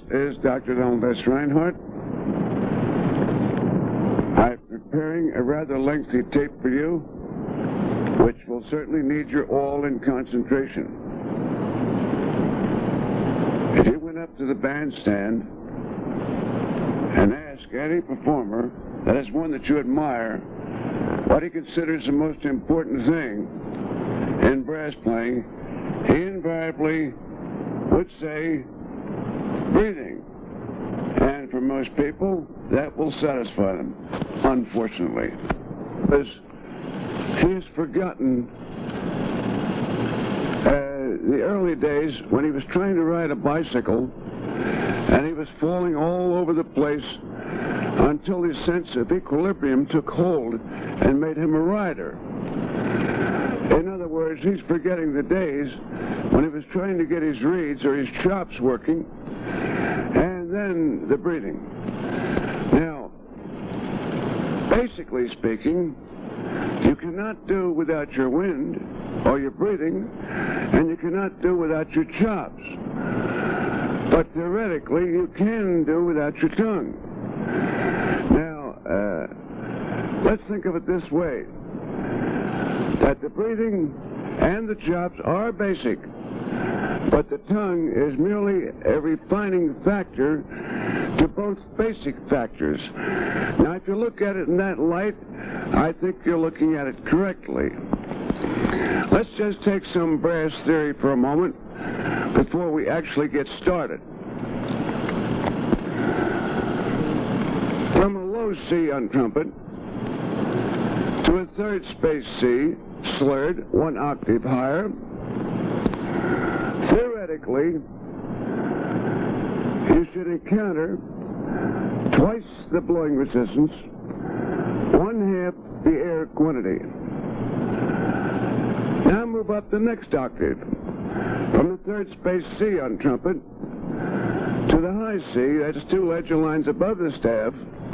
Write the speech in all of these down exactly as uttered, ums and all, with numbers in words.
is Doctor Donald S. Reinhardt. I'm preparing a rather lengthy tape for you, which will certainly need your all in concentration. If you went up to the bandstand and asked any performer that is one that you admire what he considers the most important thing in brass playing, he invariably would say breathing. And for most people, that will satisfy them, unfortunately. Because he has forgotten uh, the early days when he was trying to ride a bicycle and he was falling all over the place until his sense of equilibrium took hold and made him a rider. In other words, he's forgetting the days when he was trying to get his reeds or his chops working, and then the breathing. Now, basically speaking, you cannot do without your wind or your breathing, and you cannot do without your chops. But theoretically, you can do without your tongue. Now, uh, let's think of it this way, that the breathing and the chops are basic, but the tongue is merely a refining factor to both basic factors. Now, if you look at it in that light, I think you're looking at it correctly. Let's just take some brass theory for a moment before we actually get started. From a low C on trumpet to a third space C, slurred, one octave higher, theoretically, you should encounter twice the blowing resistance, one half the air quantity. Now move up the next octave, from the third space C on trumpet to the high C, that's two ledger lines above the staff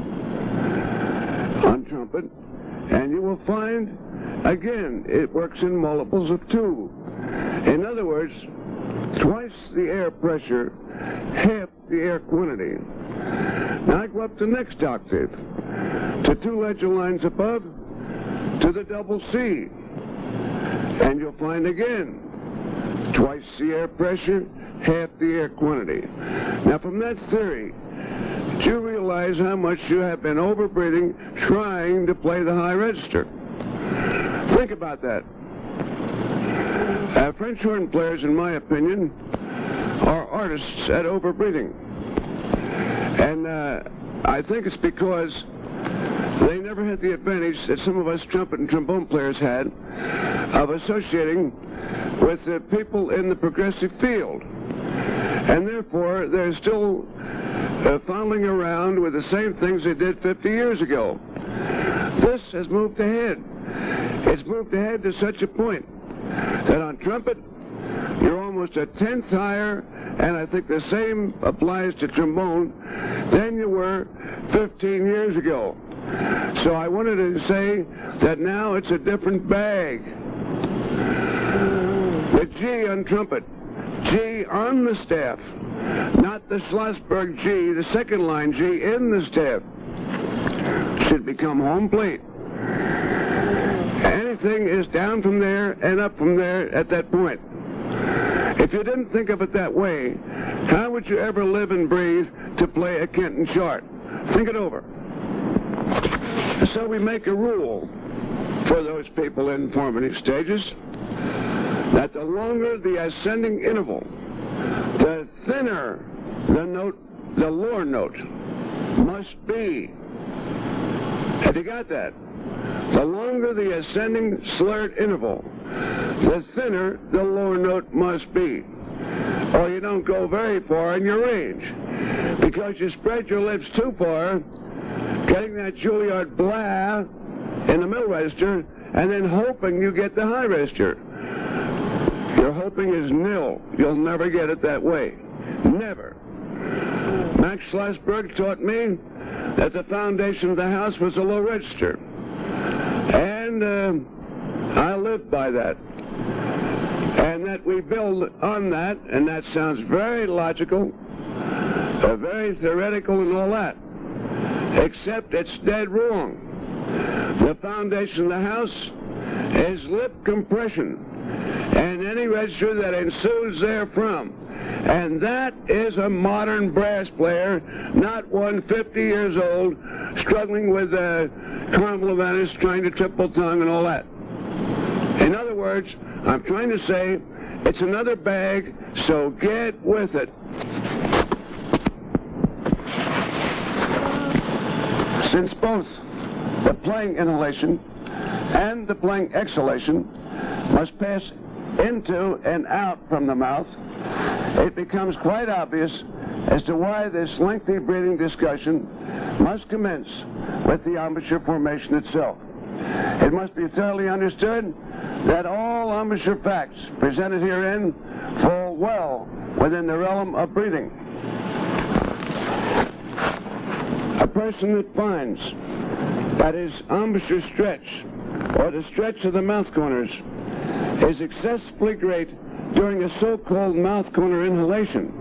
on trumpet, and you will find, again, it works in multiples of two. In other words, twice the air pressure, half the air quantity. Now I go up the next octave, to two ledger lines above, to the double C. And you'll find again, twice the air pressure, half the air quantity. Now from that theory, do you realize how much you have been overbreathing trying to play the high register? Think about that. Uh, French horn players, in my opinion, are artists at overbreathing. And uh, I think it's because they never had the advantage that some of us trumpet and trombone players had of associating with the people in the progressive field. And therefore, they're still uh, fondling around with the same things they did fifty years ago. This has moved ahead. It's moved ahead to such a point that on trumpet, you're almost a tenth higher, and I think the same applies to trombone, than you were fifteen years ago. So I wanted to say that now it's a different bag. The G on trumpet, G on the staff, not the Schlossberg G, the second line G in the staff, should become home plate. Anything is down from there and up from there at that point. If you didn't think of it that way, how would you ever live and breathe to play a Kenton chart? Think it over. So we make a rule for those people in formative stages that the longer the ascending interval, the thinner the note, the lower note must be. Have you got that? The longer the ascending slurred interval, the thinner the lower note must be. Or you don't go very far in your range, because you spread your lips too far, getting that Juilliard blah in the middle register, and then hoping you get the high register. Your hoping is nil. You'll never get it that way. Never. Max Schlossberg taught me that the foundation of the house was a low register. And uh, I lived by that. And that we build on that, and that sounds very logical, uh, very theoretical and all that, except it's dead wrong. The foundation of the house is lip compression and any register that ensues therefrom. And that is a modern brass player, not one fifty years old, struggling with uh, Carnival of Venice, trying to triple tongue and all that. In other words, I'm trying to say it's another bag, so get with it. Since both the playing inhalation and the playing exhalation must pass into and out from the mouth, it becomes quite obvious as to why this lengthy breathing discussion must commence with the embouchure formation itself. It must be thoroughly understood that all embouchure facts presented herein fall well within the realm of breathing. A person that finds that his embouchure stretch, or the stretch of the mouth corners, is excessively great during a so-called mouth corner inhalation,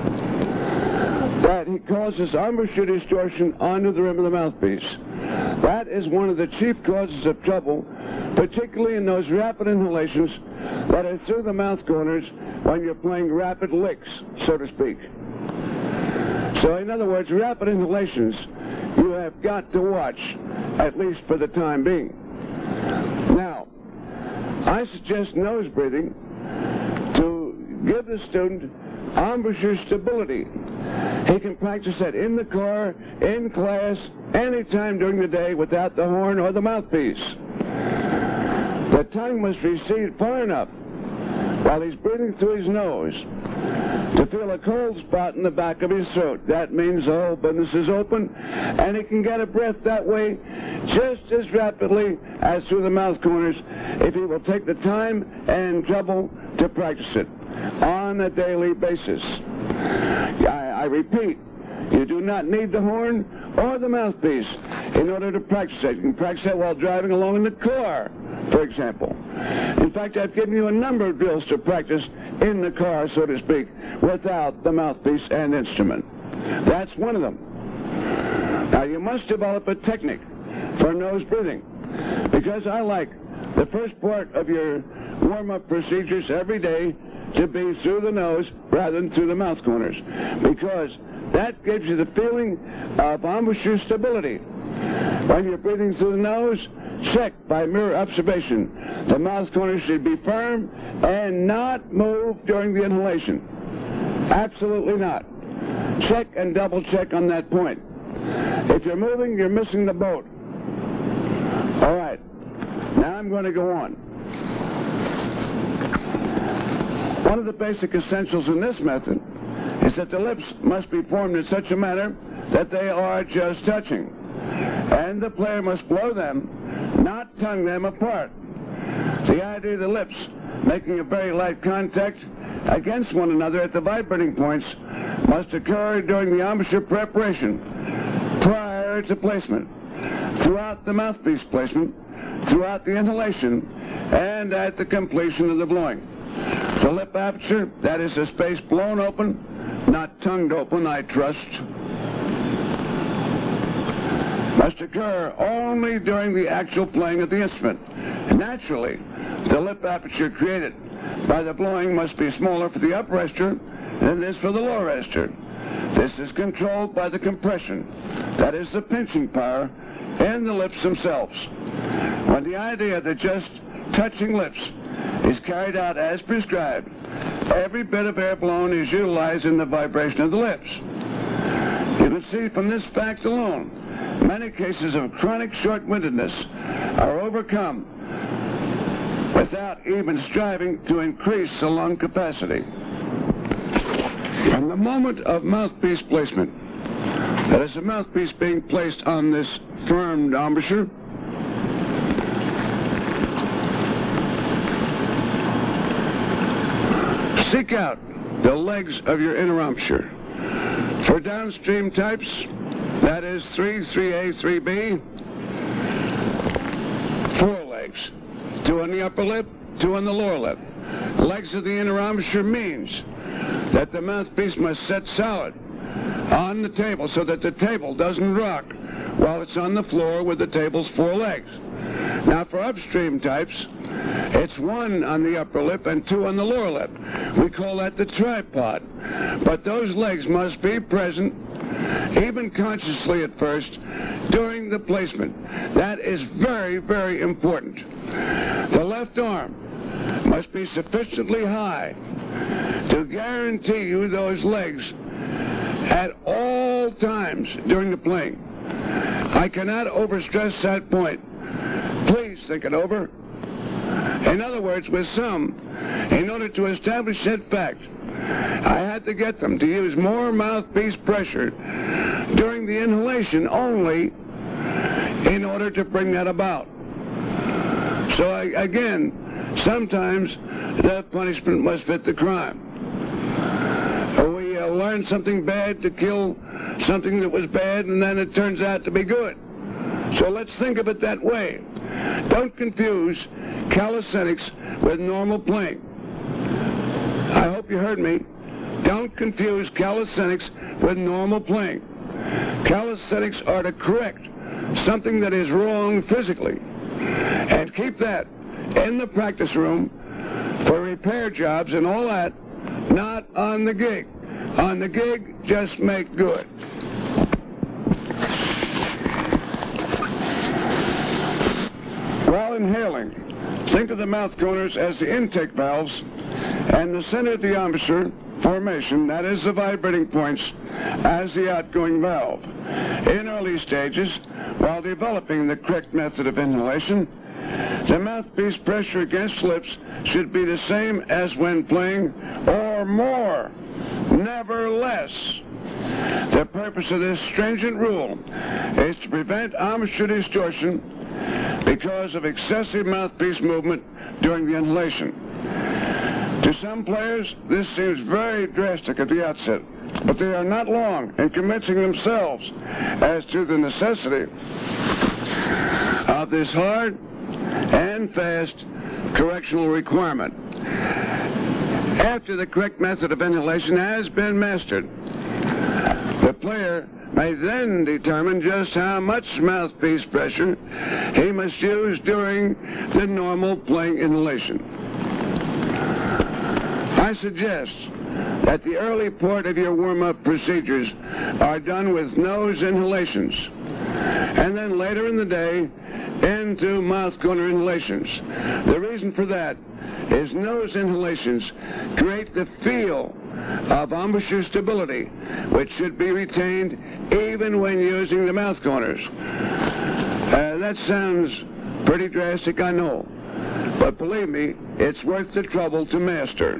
that he causes embouchure distortion onto the rim of the mouthpiece. That is one of the chief causes of trouble, particularly in those rapid inhalations that are through the mouth corners when you're playing rapid licks, so to speak. So in other words, rapid inhalations you have got to watch, at least for the time being. Now, I suggest nose breathing to give the student embouchure stability. He can practice that in the car, in class, anytime during the day without the horn or the mouthpiece. The tongue must recede far enough while he's breathing through his nose to feel a cold spot in the back of his throat. That means the whole business is open, and he can get a breath that way just as rapidly as through the mouth corners if he will take the time and trouble to practice it on a daily basis. I, I repeat, you do not need the horn or the mouthpiece in order to practice it. You can practice that while driving along in the car, for example. In fact, I've given you a number of drills to practice in the car, so to speak, without the mouthpiece and instrument. That's one of them. Now, you must develop a technique for nose breathing, because I like the first part of your warm-up procedures every day to be through the nose rather than through the mouth corners, because that gives you the feeling of embouchure stability. When you're breathing through the nose, check by mirror observation. The mouth corners should be firm and not move during the inhalation. Absolutely not. Check and double check on that point. If you're moving, you're missing the boat. All right. Now I'm going to go on. One of the basic essentials in this method is that the lips must be formed in such a manner that they are just touching, and the player must blow them, not tongue them apart. The idea of the lips making a very light contact against one another at the vibrating points must occur during the embouchure preparation, prior to placement, throughout the mouthpiece placement, throughout the inhalation, and at the completion of the blowing. The lip aperture, that is the space blown open, not tongued open, I trust, must occur only during the actual playing of the instrument. Naturally, the lip aperture created by the blowing must be smaller for the upper register than it is for the lower register. This is controlled by the compression, that is the pinching power, in the lips themselves. When the idea of the just touching lips is carried out as prescribed, every bit of air blown is utilized in the vibration of the lips. You can see from this fact alone, many cases of chronic short-windedness are overcome without even striving to increase the lung capacity. From the moment of mouthpiece placement, that is the mouthpiece being placed on this firm embouchure, seek out the legs of your inner embouchure. For downstream types, that is three, three A, three B, four legs. Two on the upper lip, two on the lower lip. Legs of the inner embouchure means that the mouthpiece must set solid on the table so that the table doesn't rock while it's on the floor with the table's four legs. Now, for upstream types, it's one on the upper lip and two on the lower lip. We call that the tripod. But those legs must be present, even consciously at first, during the placement. That is very, very important. The left arm must be sufficiently high to guarantee you those legs at all times during the playing. I cannot overstress that point. Please think it over. In other words, with some, in order to establish that fact, I had to get them to use more mouthpiece pressure during the inhalation only in order to bring that about. So I, again, sometimes the punishment must fit the crime. We uh, learn something bad to kill something that was bad, and then it turns out to be good. So let's think of it that way. Don't confuse calisthenics with normal playing. I hope you heard me. Don't confuse calisthenics with normal playing. Calisthenics are to correct something that is wrong physically. And keep that in the practice room for repair jobs and all that, not on the gig. On the gig, just make good. While inhaling, think of the mouth corners as the intake valves and the center of the embouchure formation, that is the vibrating points, as the outgoing valve. In early stages, while developing the correct method of inhalation, the mouthpiece pressure against lips should be the same as when playing, or more, never less. The purpose of this stringent rule is to prevent embouchure distortion because of excessive mouthpiece movement during the inhalation. To some players, this seems very drastic at the outset, but they are not long in convincing themselves as to the necessity of this hard and fast correctional requirement. After the correct method of inhalation has been mastered, the player may then determine just how much mouthpiece pressure he must use during the normal playing inhalation. I suggest that the early part of your warm-up procedures are done with nose inhalations, and then later in the day into mouth corner inhalations. The reason for that is nose inhalations create the feel of embouchure stability, which should be retained even when using the mouth corners. Uh, that sounds pretty drastic, I know, but believe me, it's worth the trouble to master.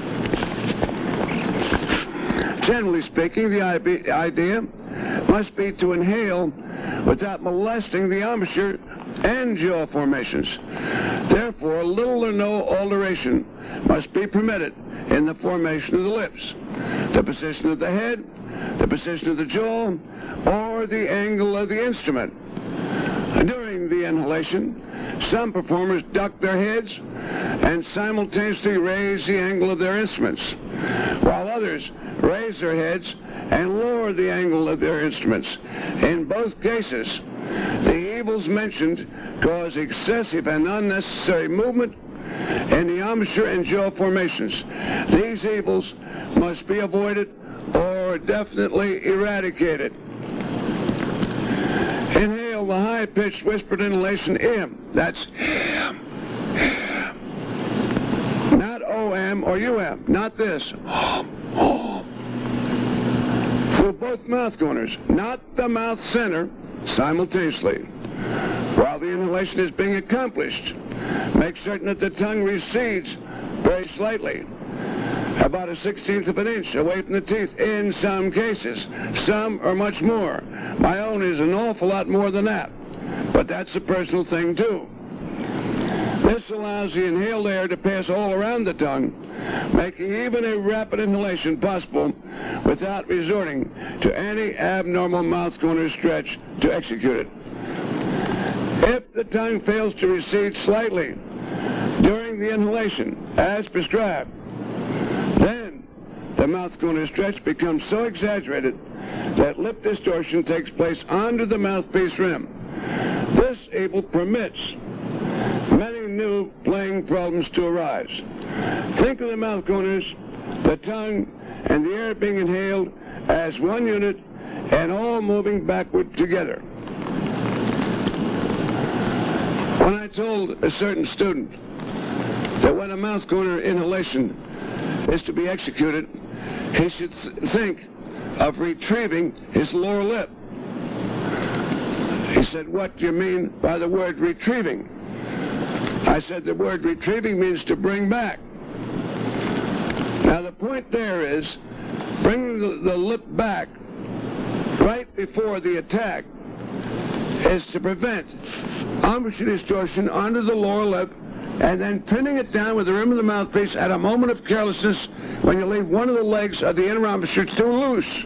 Generally speaking, the idea must be to inhale without molesting the embouchure and jaw formations. Therefore, little or no alteration must be permitted in the formation of the lips, the position of the head, the position of the jaw, or the angle of the instrument. During the inhalation, some performers duck their heads and simultaneously raise the angle of their instruments, while others raise their heads and lower the angle of their instruments. In both cases, the evils mentioned cause excessive and unnecessary movement in the embouchure and jaw formations. These evils must be avoided or definitely eradicated. Inhale the high-pitched whispered inhalation M. That's M. M. Not O M or U M. Not this. Through both mouth corners, not the mouth center, simultaneously. While the inhalation is being accomplished, make certain that the tongue recedes very slightly, about a sixteenth of an inch away from the teeth in some cases. Some are much more. My own is an awful lot more than that, but that's a personal thing too. This allows the inhaled air to pass all around the tongue, making even a rapid inhalation possible without resorting to any abnormal mouth corner stretch to execute it. If the tongue fails to recede slightly during the inhalation, as prescribed, then the mouth corner stretch becomes so exaggerated that lip distortion takes place under the mouthpiece rim. This able permits many new playing problems to arise. Think of the mouth corners, the tongue, and the air being inhaled as one unit and all moving backward together. When I told a certain student that when a mouth corner inhalation is to be executed, he should think of retrieving his lower lip. He said, "What do you mean by the word retrieving?" I said, "The word retrieving means to bring back." Now the point there is bringing the, the lip back right before the attack is to prevent embouchure distortion under the lower lip and then pinning it down with the rim of the mouthpiece at a moment of carelessness when you leave one of the legs of the inner embouchure too loose.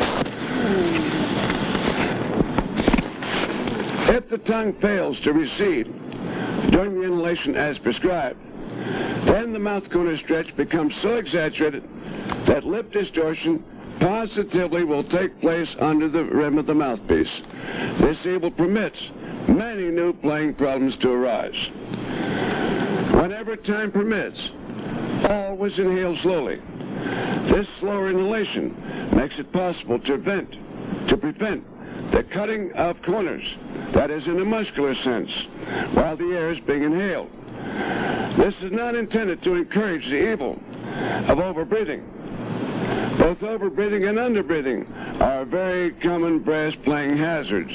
If the tongue fails to recede during the inhalation as prescribed, then the mouth corner stretch becomes so exaggerated that lip distortion positively will take place under the rim of the mouthpiece. This evil permits many new playing problems to arise. Whenever time permits, always inhale slowly. This slower inhalation makes it possible to prevent, to prevent the cutting of corners, that is in a muscular sense, while the air is being inhaled. This is not intended to encourage the evil of overbreathing. Both overbreathing and underbreathing are very common brass playing hazards.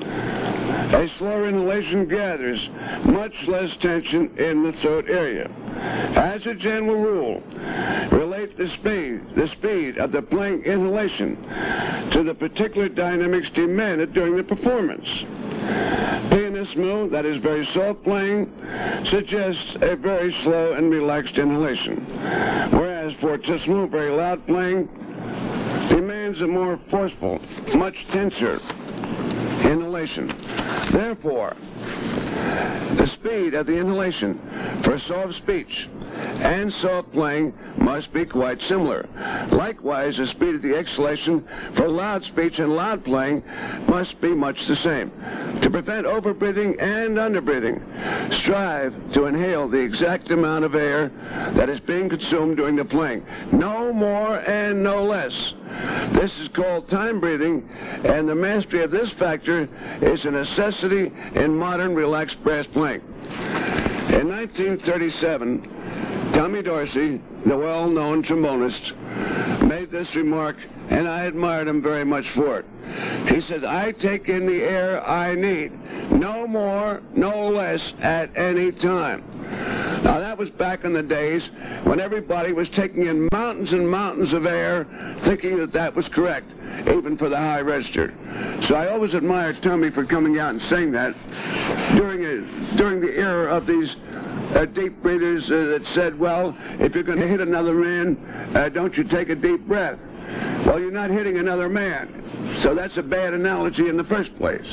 A slower inhalation gathers much less tension in the throat area. As a general rule, relate the speed, the speed of the playing inhalation to the particular dynamics demanded during the performance. Pianissimo, that is very soft playing, suggests a very slow and relaxed inhalation, whereas fortissimo, very loud playing, demands a more forceful, much tenser inhalation. Therefore, the speed of the inhalation for soft speech and soft playing must be quite similar. Likewise, the speed of the exhalation for loud speech and loud playing must be much the same. To prevent overbreathing and underbreathing, strive to inhale the exact amount of air that is being consumed during the playing. No more and no less. This is called time breathing, and the mastery of this factor is a necessity in modern relaxed brass playing. In nineteen thirty-seven, Tommy Dorsey, the well-known trombonist, made this remark, and I admired him very much for it. He said, "I take in the air I need, no more, no less, at any time." Now, that was back in the days when everybody was taking in mountains and mountains of air, thinking that that was correct, even for the high register. So I always admired Tommy for coming out and saying that during, a, during the era of these uh, deep breathers uh, that said, well, if you're going to hit another man, uh, don't you take a deep breath. Well, you're not hitting another man. So that's a bad analogy in the first place.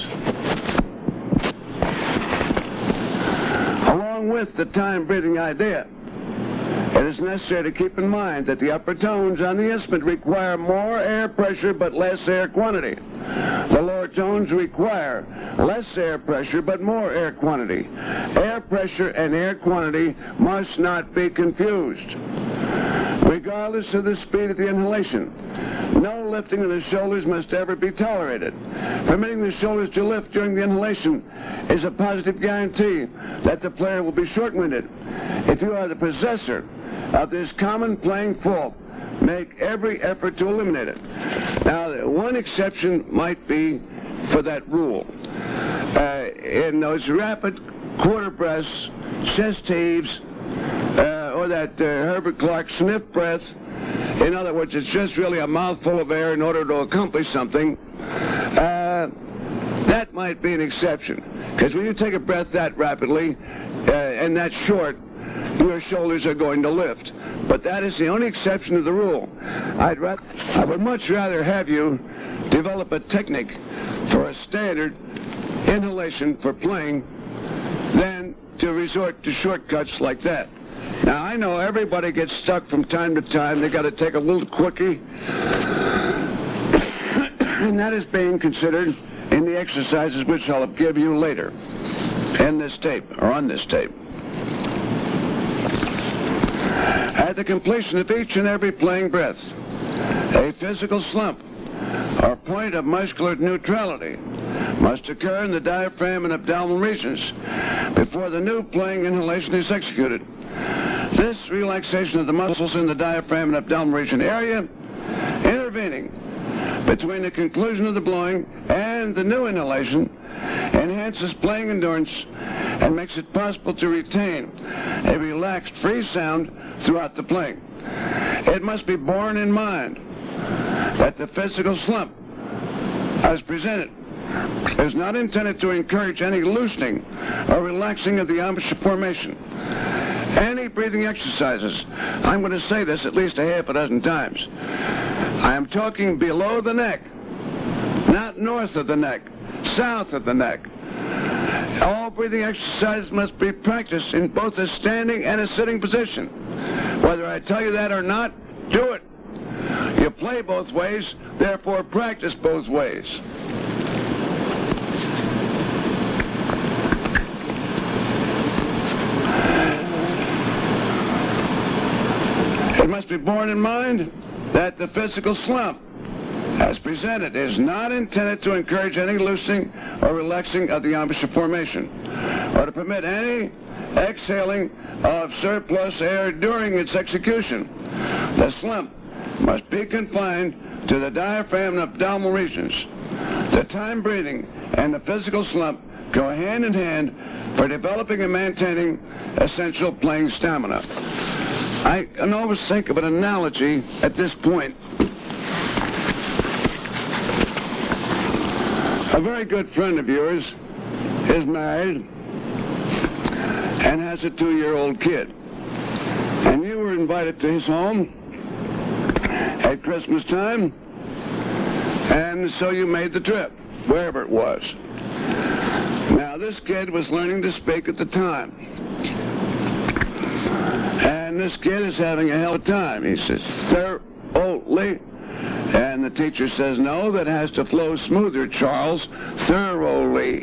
Along with the time-breathing idea, it is necessary to keep in mind that the upper tones on the instrument require more air pressure but less air quantity. The lower tones require less air pressure but more air quantity. Air pressure and air quantity must not be confused. Regardless of the speed of the inhalation, no lifting of the shoulders must ever be tolerated. Permitting the shoulders to lift during the inhalation is a positive guarantee that the player will be short-winded. If you are the possessor of this common playing fault, make every effort to eliminate it. Now, one exception might be for that rule. Uh, in those rapid quarter breaths, chest heaves, uh, or that uh, Herbert Clark sniff breath, in other words, it's just really a mouthful of air in order to accomplish something, uh, that might be an exception. Because when you take a breath that rapidly uh, and that short, your shoulders are going to lift. But that is the only exception to the rule. I'd ra- I would much rather have you develop a technique for a standard inhalation for playing than to resort to shortcuts like that. Now, I know everybody gets stuck from time to time. They got to take a little quickie And that is being considered in the exercises which I'll give you later in this tape, or on this tape. At the completion of each and every playing breath, a physical slump, or point of muscular neutrality, must occur in the diaphragm and abdominal regions before the new playing inhalation is executed. This relaxation of the muscles in the diaphragm and abdominal region area, intervening between the conclusion of the blowing and the new inhalation, enhances playing endurance and makes it possible to retain a relaxed, free sound throughout the playing. It must be borne in mind that the physical slump, as presented, is not intended to encourage any loosening or relaxing of the embouchure formation. Any breathing exercises, I'm going to say this at least a half a dozen times, I am talking below the neck, not north of the neck, south of the neck. All breathing exercises must be practiced in both a standing and a sitting position. Whether I tell you that or not, do it. You play both ways, therefore practice both ways. It must be borne in mind that the physical slump, as presented, is not intended to encourage any loosening or relaxing of the embouchure formation, or to permit any exhaling of surplus air during its execution. The slump must be confined to the diaphragm and abdominal regions. The time breathing and the physical slump go hand in hand for developing and maintaining essential playing stamina. I can always think of an analogy at this point. A very good friend of yours is married and has a two-year-old kid. And you were invited to his home at Christmas time, and so you made the trip, wherever it was. Now, this kid was learning to speak at the time. And this kid is having a hell of a time. He says, thoroughly. And the teacher says, no, that has to flow smoother, Charles, thoroughly.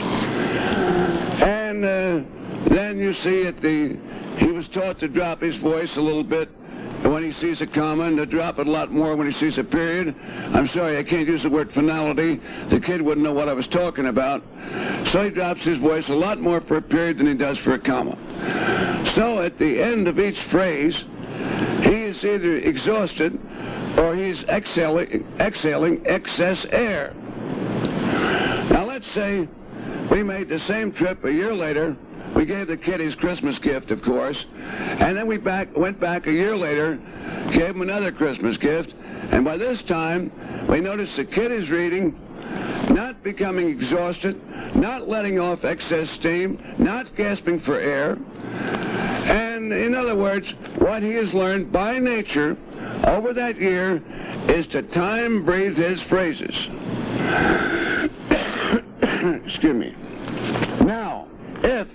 And uh, then you see at the, he was taught to drop his voice a little bit when he sees a comma, and to drop it a lot more when he sees a period. I'm sorry, I can't use the word finality. The kid wouldn't know what I was talking about. So he drops his voice a lot more for a period than he does for a comma. So at the end of each phrase, he is either exhausted or he's exhaling, exhaling excess air. Now let's say we made the same trip a year later. We gave the kid his Christmas gift, of course, and then we back, went back a year later, gave him another Christmas gift, and by this time, we noticed the kid is reading, not becoming exhausted, not letting off excess steam, not gasping for air, and in other words, what he has learned by nature over that year is to time breathe his phrases. Excuse me. Now, if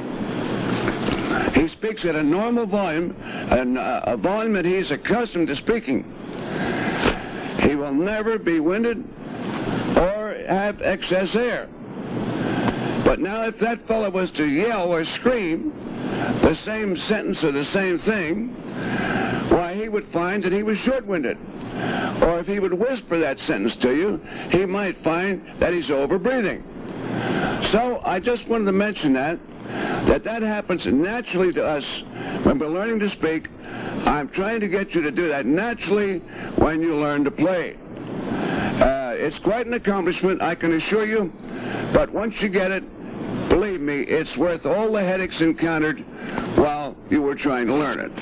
he speaks at a normal volume, an, uh, a volume that he's accustomed to speaking, he will never be winded or have excess air. But now if that fellow was to yell or scream the same sentence or the same thing, why, he would find that he was short-winded. Or if he would whisper that sentence to you, he might find that he's over-breathing. So I just wanted to mention that, that that happens naturally to us when we're learning to speak. I'm trying to get you to do that naturally when you learn to play. Uh, it's quite an accomplishment, I can assure you, but once you get it, believe me, it's worth all the headaches encountered while you were trying to learn it.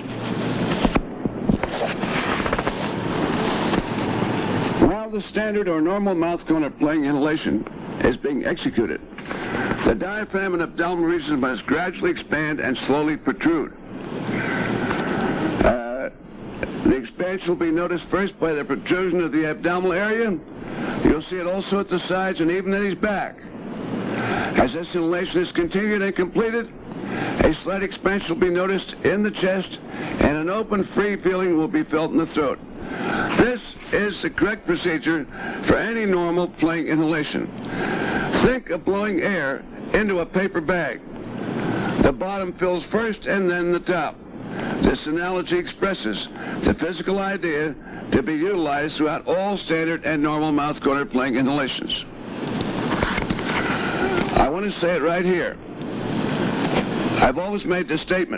While the standard or normal mouth cone of playing inhalation is being executed, the diaphragm and abdominal regions must gradually expand and slowly protrude. Uh, the expansion will be noticed first by the protrusion of the abdominal area. You'll see it also at the sides and even at his back. As this inhalation is continued and completed, a slight expansion will be noticed in the chest, and an open, free feeling will be felt in the throat. This is the correct procedure for any normal playing inhalation. Think of blowing air into a paper bag. The bottom fills first and then the top. This analogy expresses the physical idea to be utilized throughout all standard and normal mouth corner playing inhalations. I want to say it right here. I've always made this statement.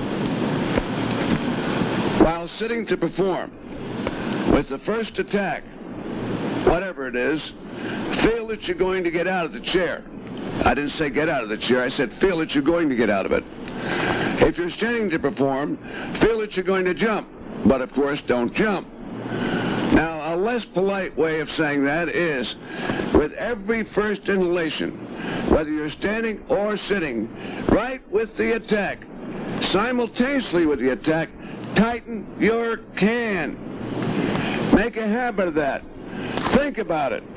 While sitting to perform, with the first attack, whatever it is, feel that you're going to get out of the chair. I didn't say get out of the chair. I said feel that you're going to get out of it. If you're standing to perform, feel that you're going to jump. But, of course, don't jump. Now, a less polite way of saying that is, with every first inhalation, whether you're standing or sitting, right with the attack, simultaneously with the attack, tighten your can. Make a habit of that. Think about it.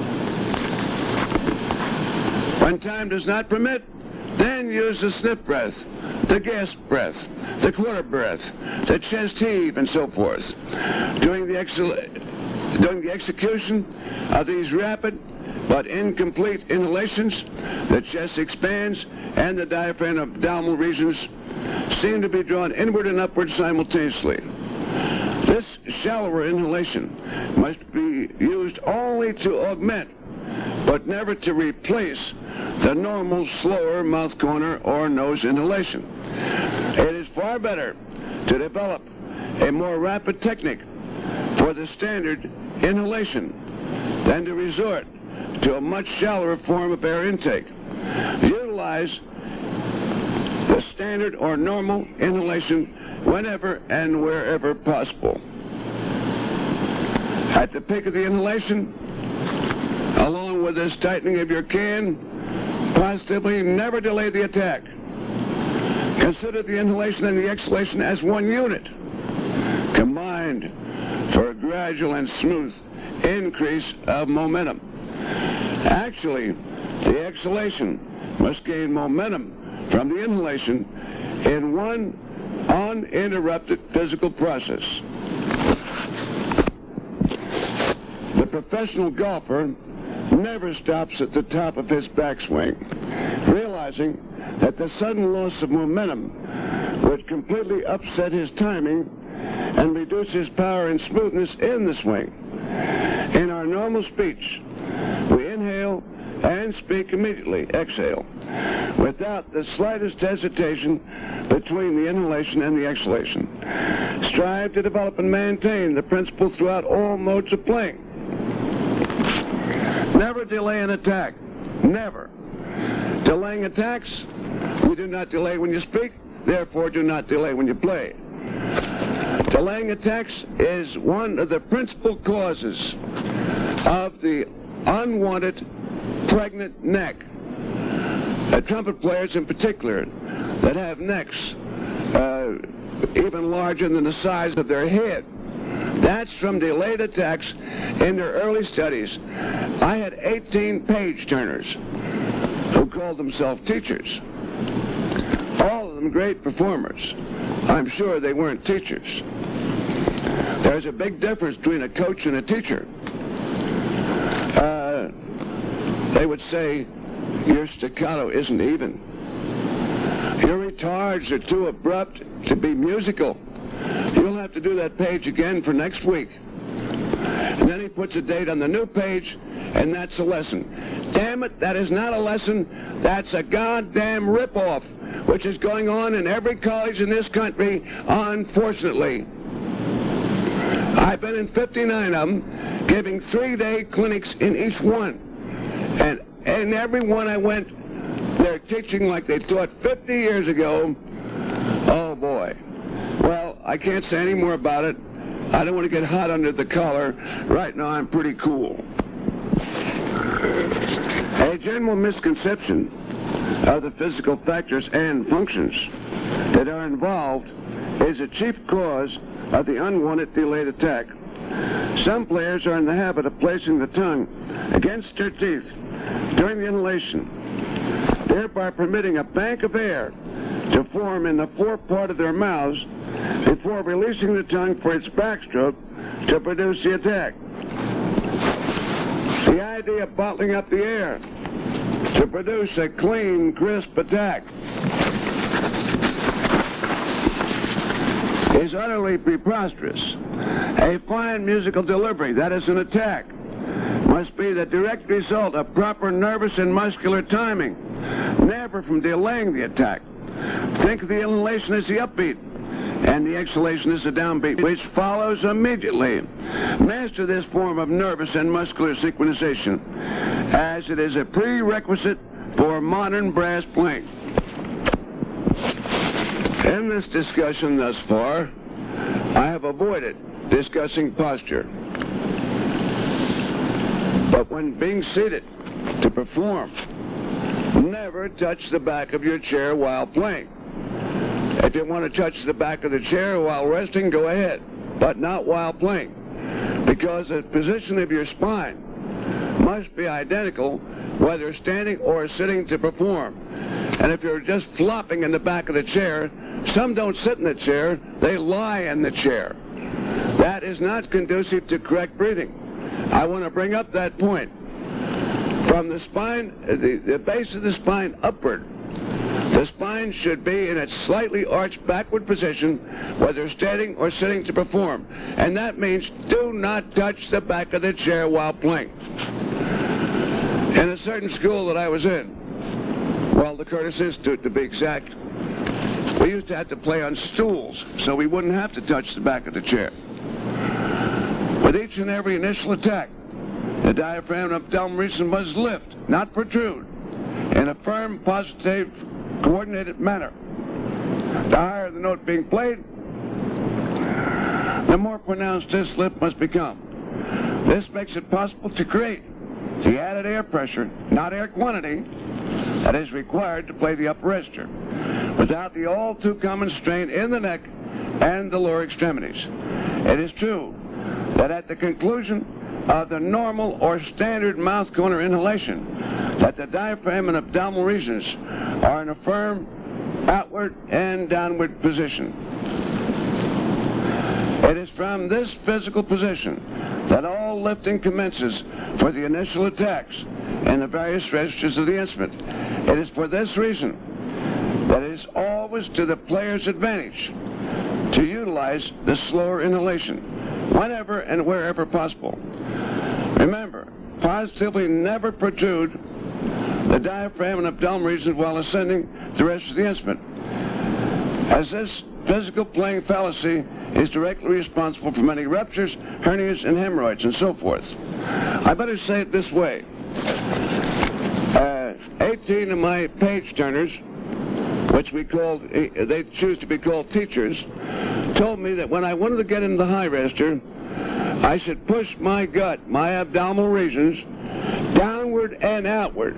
When time does not permit, then use the sniff breath, the gasp breath, the quarter breath, the chest heave, and so forth. During the, ex during the execution of these rapid but incomplete inhalations, the chest expands and the diaphragm abdominal regions seem to be drawn inward and upward simultaneously. This shallower inhalation must be used only to augment, but never to replace, the normal, slower mouth corner or nose inhalation. It is far better to develop a more rapid technique for the standard inhalation than to resort to a much shallower form of air intake. Utilize the standard or normal inhalation whenever and wherever possible. At the peak of the inhalation, along with this tightening of your can, positively never delay the attack. Consider the inhalation and the exhalation as one unit, combined for a gradual and smooth increase of momentum. Actually, the exhalation must gain momentum from the inhalation in one uninterrupted physical process. The professional golfer never stops at the top of his backswing, realizing that the sudden loss of momentum would completely upset his timing and reduce his power and smoothness in the swing. In our normal speech, we inhale and speak immediately, exhale, without the slightest hesitation between the inhalation and the exhalation. Strive to develop and maintain the principle throughout all modes of playing. Never delay an attack. Never. Delaying attacks, you do not delay when you speak, therefore do not delay when you play. Delaying attacks is one of the principal causes of the unwanted pregnant neck. Uh, trumpet players in particular that have necks uh, even larger than the size of their head. That's from delayed attacks in their early studies. I had eighteen page turners who called themselves teachers. All of them great performers. I'm sure they weren't teachers. There's a big difference between a coach and a teacher. Uh, they would say, your staccato isn't even. Your retards are too abrupt to be musical. You'll have to do that page again for next week. And then he puts a date on the new page, and that's a lesson. Damn it, that is not a lesson. That's a goddamn ripoff, which is going on in every college in this country, unfortunately. I've been in fifty-nine of them, giving three-day clinics in each one. And in every one I went, they're teaching like they taught fifty years ago. Oh, boy. Well, I can't say any more about it. I don't want to get hot under the collar. Right now, I'm pretty cool. A general misconception of the physical factors and functions that are involved is a chief cause of the unwanted delayed attack. Some players are in the habit of placing the tongue against their teeth during the inhalation, thereby permitting a bank of air to form in the forepart of their mouths before releasing the tongue for its backstroke to produce the attack. The idea of bottling up the air to produce a clean, crisp attack is utterly preposterous. A fine musical delivery, that is an attack, must be the direct result of proper nervous and muscular timing, never from delaying the attack. Think of the inhalation as the upbeat, and the exhalation is the downbeat, which follows immediately. Master this form of nervous and muscular synchronization, as it is a prerequisite for modern brass playing. In this discussion thus far, I have avoided discussing posture. But when being seated to perform, never touch the back of your chair while playing. If you want to touch the back of the chair while resting, go ahead, but not while playing, because the position of your spine must be identical whether standing or sitting to perform. And if you're just flopping in the back of the chair, some don't sit in the chair, they lie in the chair. That is not conducive to correct breathing. I want to bring up that point. From the spine, the, the base of the spine upward, the spine should be in its slightly arched backward position, whether standing or sitting to perform. And that means do not touch the back of the chair while playing. In a certain school that I was in, well, the Curtis Institute to be exact, we used to have to play on stools, so we wouldn't have to touch the back of the chair. With each and every initial attack, the diaphragm and abdominal region must lift, not protrude, in a firm, positive, coordinated manner. The higher the note being played, the more pronounced this lift must become. This makes it possible to create the added air pressure, not air quantity, that is required to play the upper register, without the all-too-common strain in the neck and the lower extremities. It is true that at the conclusion of the normal or standard mouth corner inhalation, that the diaphragm and abdominal regions are in a firm outward and downward position. It is from this physical position that all lifting commences for the initial attacks in the various registers of the instrument. It is for this reason that it is always to the player's advantage to utilize the slower inhalation whenever and wherever possible. Remember, positively never protrude the diaphragm and abdominal regions while ascending the rest of the instrument, as this physical playing fallacy is directly responsible for many ruptures, hernias, and hemorrhoids, and so forth. I better say it this way. Uh, eighteen of my page turners, which we called, they choose to be called teachers, told me that when I wanted to get into the high register, I should push my gut, my abdominal regions, downward and outward.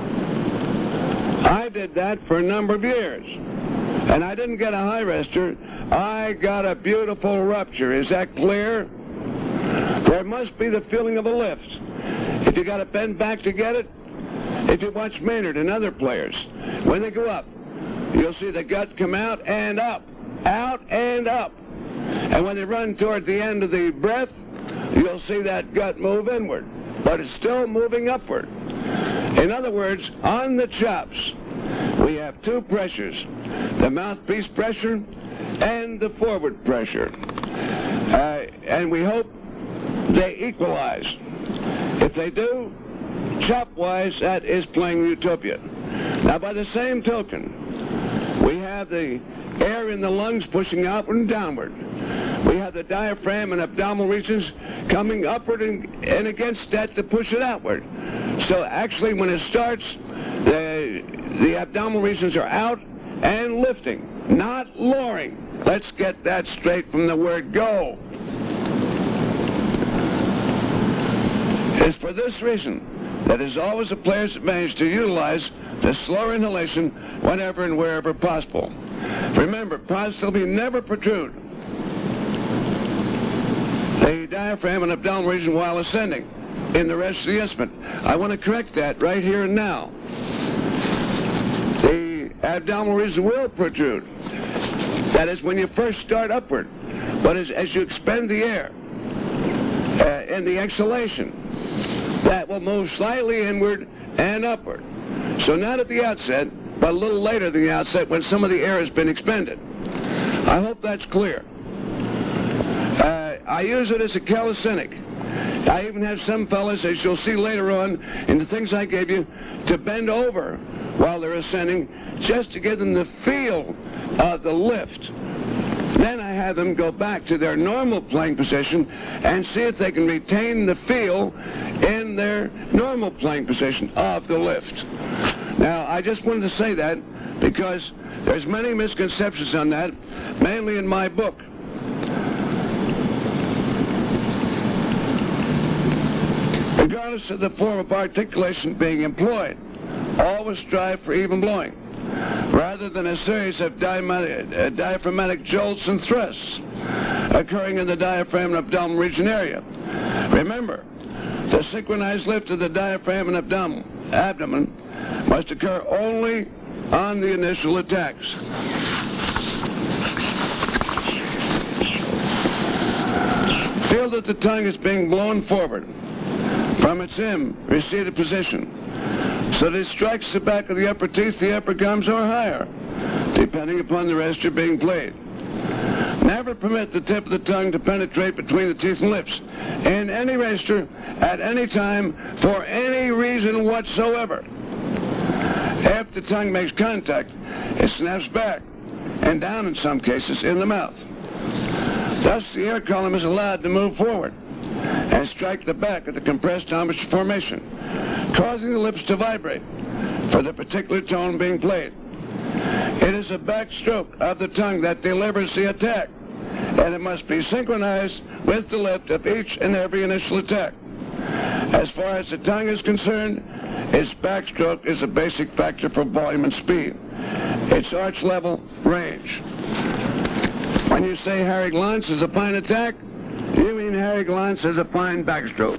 I did that for a number of years, and I didn't get a high register. I got a beautiful rupture. Is that clear? There must be the feeling of a lift. If you got to bend back to get it, if you watch Maynard and other players, when they go up, you'll see the gut come out and up, out and up. And when they run toward the end of the breath, you'll see that gut move inward, but it's still moving upward. In other words, on the chops, we have two pressures, the mouthpiece pressure and the forward pressure. Uh, and we hope they equalize. If they do, chop-wise, that is playing utopia. Now, by the same token, we have the air in the lungs pushing outward and downward. We have the diaphragm and abdominal regions coming upward and, and against that to push it outward. So actually, when it starts, the, the abdominal regions are out and lifting, not lowering. Let's get that straight from the word go. It's for this reason that it is always a player's advantage to utilize the slower inhalation whenever and wherever possible. Remember, positively never protrude the diaphragm and abdominal region while ascending in the rest of the instrument. I want to correct that right here and now. The abdominal region will protrude. That is when you first start upward. But as, as you expend the air, uh, in the exhalation that will move slightly inward and upward. So not at the outset, but a little later than the outset when some of the air has been expended. I hope that's clear. Uh, I use it as a calisthenic. I even have some fellas, as you'll see later on in the things I gave you, to bend over while they're ascending just to give them the feel of the lift. Then I have them go back to their normal playing position and see if they can retain the feel in their normal playing position of the lift. Now, I just wanted to say that because there's many misconceptions on that, mainly in my book. Regardless of the form of articulation being employed, always strive for even blowing, rather than a series of diaphragmatic, uh, diaphragmatic jolts and thrusts occurring in the diaphragm and abdominal region area. Remember, the synchronized lift of the diaphragm and abdomen, abdomen must occur only on the initial attacks. Feel that the tongue is being blown forward from its in receded position, so that it strikes the back of the upper teeth, the upper gums, or higher, depending upon the register being played. Never permit the tip of the tongue to penetrate between the teeth and lips in any register at any time for any reason whatsoever. If the tongue makes contact, it snaps back and down in some cases in the mouth. Thus, the air column is allowed to move forward and strike the back of the compressed embouchure formation, causing the lips to vibrate for the particular tone being played. It is a backstroke of the tongue that delivers the attack, and it must be synchronized with the lift of each and every initial attack. As far as the tongue is concerned, its backstroke is a basic factor for volume and speed. Its arch level, range. When you say Harry Glance is a fine attack, you mean Harry Glance is a fine backstroke.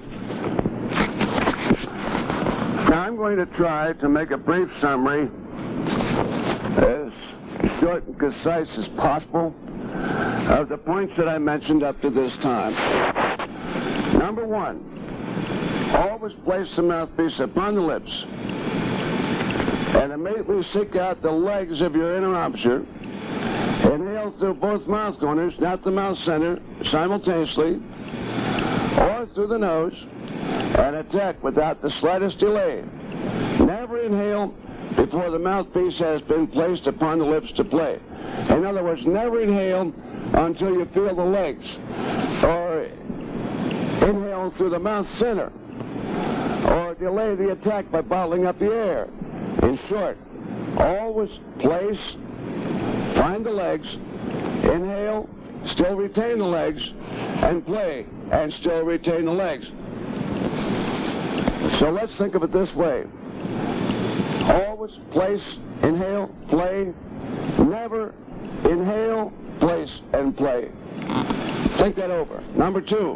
Now I'm going to try to make a brief summary, as short and concise as possible, of the points that I mentioned up to this time. Number one, always place the mouthpiece upon the lips and immediately seek out the legs of your inner embouchure. Inhale through both mouth corners, not the mouth center, simultaneously, or through the nose, and attack without the slightest delay. Never inhale before the mouthpiece has been placed upon the lips to play. In other words, never inhale until you feel the legs, or inhale through the mouth center, or delay the attack by bottling up the air. In short, always place, find the legs, inhale, still retain the legs, and play, and still retain the legs. So let's think of it this way. Always place, inhale, play, never inhale, place, and play. Think that over. Number two,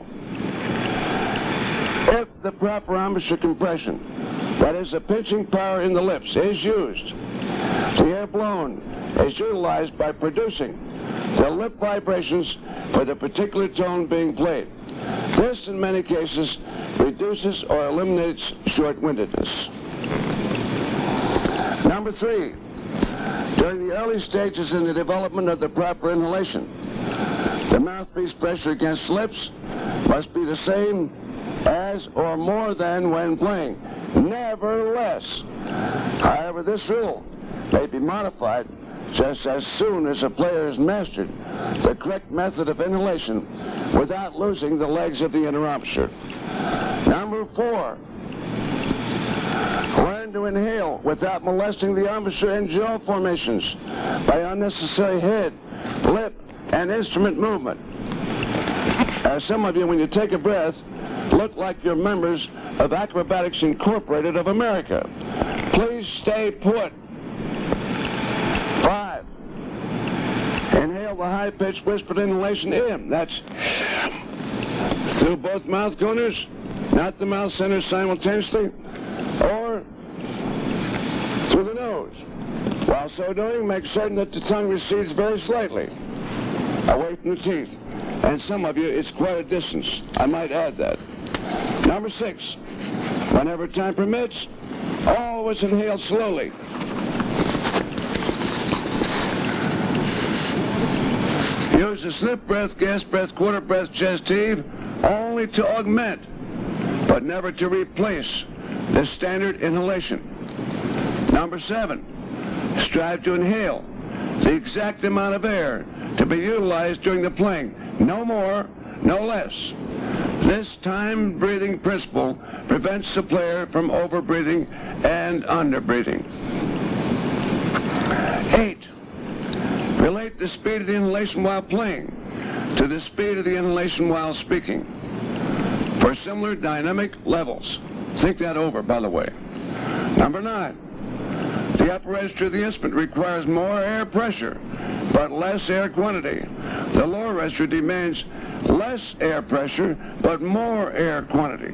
if the proper embouchure compression, that is the pinching power in the lips, is used, the air blown is utilized by producing the lip vibrations for the particular tone being played. This, in many cases, reduces or eliminates short-windedness. Number three, during the early stages in the development of the proper inhalation, the mouthpiece pressure against lips must be the same as or more than when playing, never less. However, this rule may be modified just as soon as a player has mastered the correct method of inhalation without losing the legs of the inner embouchure. Number four, learn to inhale without molesting the embouchure and jaw formations by unnecessary head, lip, and instrument movement. As some of you, when you take a breath, look like you're members of Acrobatics Incorporated of America. Please stay put. Five, inhale the high-pitched whispered inhalation in. That's through both mouth corners, not the mouth center simultaneously, or through the nose. While so doing, make certain that the tongue recedes very slightly away from the teeth And some of you, it's quite a distance. I might add that. Number six, whenever time permits, always inhale slowly. Use the sniff breath, gas breath, quarter breath, chest heave only to augment, but never to replace the standard inhalation. Number seven, strive to inhale the exact amount of air to be utilized during the playing. No more, no less. This time-breathing principle prevents the player from over-breathing and under-breathing. Eight, relate the speed of the inhalation while playing to the speed of the inhalation while speaking for similar dynamic levels. Think that over, by the way. Number nine, the upper register of the instrument requires more air pressure, but less air quantity. The lower register demands less air pressure, but more air quantity.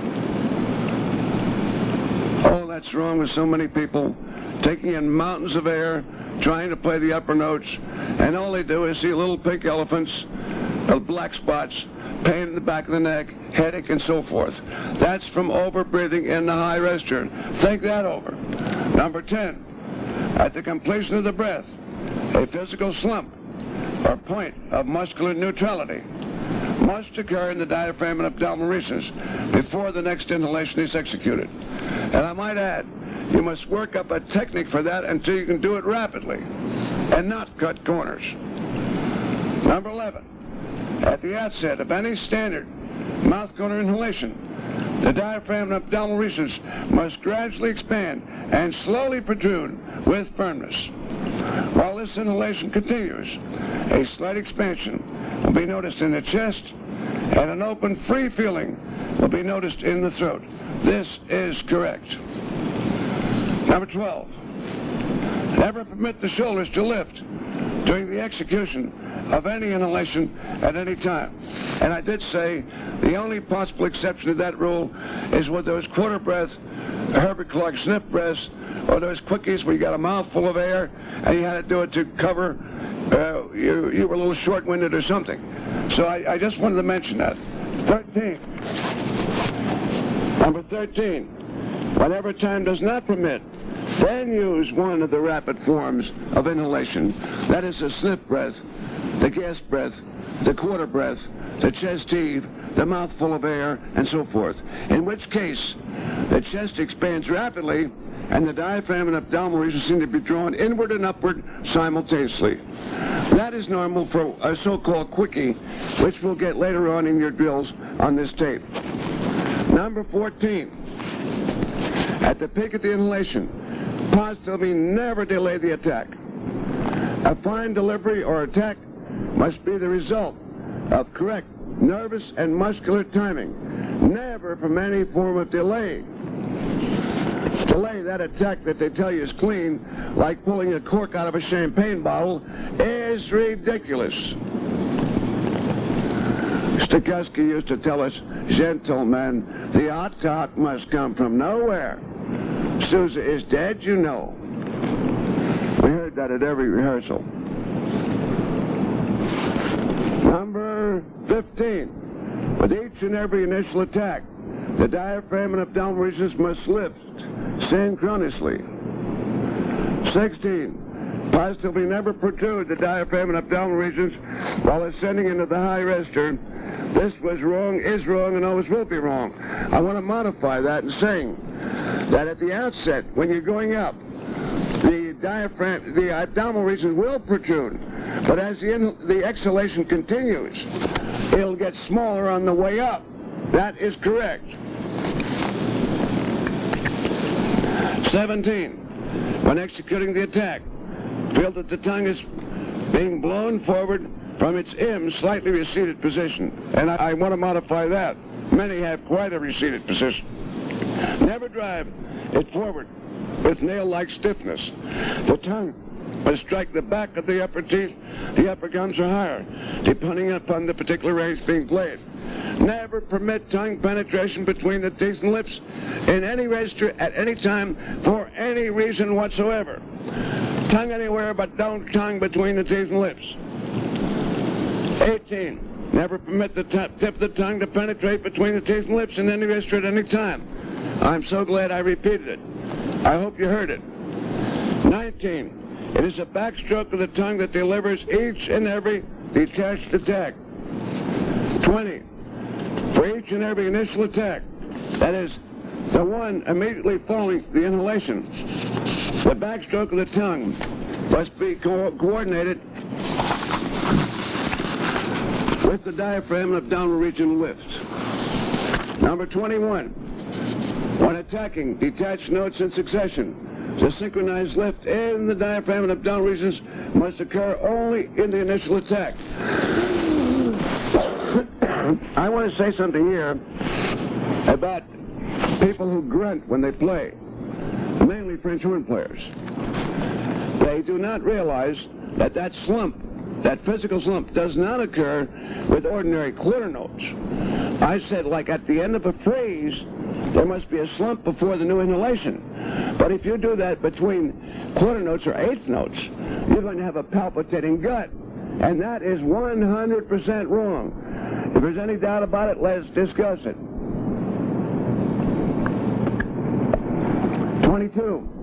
Oh, that's wrong with so many people, taking in mountains of air, trying to play the upper notes, and all they do is see little pink elephants, little black spots, pain in the back of the neck, headache, and so forth. That's from over-breathing in the high register. Think that over. Number ten, at the completion of the breath, a physical slump or point of muscular neutrality must occur in the diaphragm and abdominal regions before the next inhalation is executed. And I might add, you must work up a technique for that until you can do it rapidly and not cut corners. Number eleven, at the outset of any standard mouth corner inhalation, the diaphragm and abdominal regions must gradually expand and slowly protrude with firmness. While this inhalation continues, a slight expansion will be noticed in the chest, and an open, free feeling will be noticed in the throat. This is correct. Number twelve, never permit the shoulders to lift during the execution of any inhalation at any time. And I did say the only possible exception to that rule is with those quarter breath, Herbert Clark sniff breaths, or those quickies where you got a mouthful of air and you had to do it to cover, uh, you, you were a little short-winded or something. So I, I just wanted to mention that. thirteen. Number thirteen, whenever time does not permit, then use one of the rapid forms of inhalation. That is the sniff breath, the gas breath, the quarter breath, the chest heave, the mouthful of air, and so forth. In which case, the chest expands rapidly and the diaphragm and abdominal regions seem to be drawn inward and upward simultaneously. That is normal for a so-called quickie, which we'll get later on in your drills on this tape. Number fourteen, at the peak of the inhalation, positively never delay the attack. A fine delivery or attack must be the result of correct nervous and muscular timing, never from any form of delay. Delay that attack that they tell you is clean, like pulling a cork out of a champagne bottle, is ridiculous. Stokowski used to tell us, gentlemen, the attack must come from nowhere. Sousa is dead, you know. We heard that at every rehearsal. Number fifteen. With each and every initial attack, the diaphragm and abdominal regions must lift synchronously. sixteen. Positively never protrude the diaphragm and abdominal regions while ascending into the high register. This was wrong, is wrong, and always will be wrong. I want to modify that in saying that at the outset, when you're going up, the diaphragm, the abdominal regions will protrude, but as the, in, the exhalation continues, it'll get smaller on the way up. That is correct. seventeen. When executing the attack, feel that the tongue is being blown forward from its M slightly receded position. And I, I want to modify that. Many have quite a receded position. Never drive it forward with nail-like stiffness. The tongue must strike the back of the upper teeth, the upper gums or higher, depending upon the particular range being played. Never permit tongue penetration between the teeth and lips in any register at any time for any reason whatsoever. Tongue anywhere, but don't tongue between the teeth and lips. eighteen. Never permit the top tip of the tongue to penetrate between the teeth and lips in any gesture at any time. I'm so glad I repeated it. I hope you heard it. nineteen. It is a backstroke of the tongue that delivers each and every detached attack. twenty. For each and every initial attack, that is, the one immediately following the inhalation, the backstroke of the tongue must be co coordinated with the diaphragm of abdominal region lift. Number twenty-one. When attacking detached notes in succession, the synchronized lift in the diaphragm and abdominal regions must occur only in the initial attack. I want to say something here about people who grunt when they play, mainly French horn players. They do not realize that that slump, that physical slump, does not occur with ordinary quarter notes. I said, like at the end of a phrase, there must be a slump before the new inhalation. But if you do that between quarter notes or eighth notes, you're going to have a palpitating gut. And that is one hundred percent wrong. If there's any doubt about it, let's discuss it. twenty-two.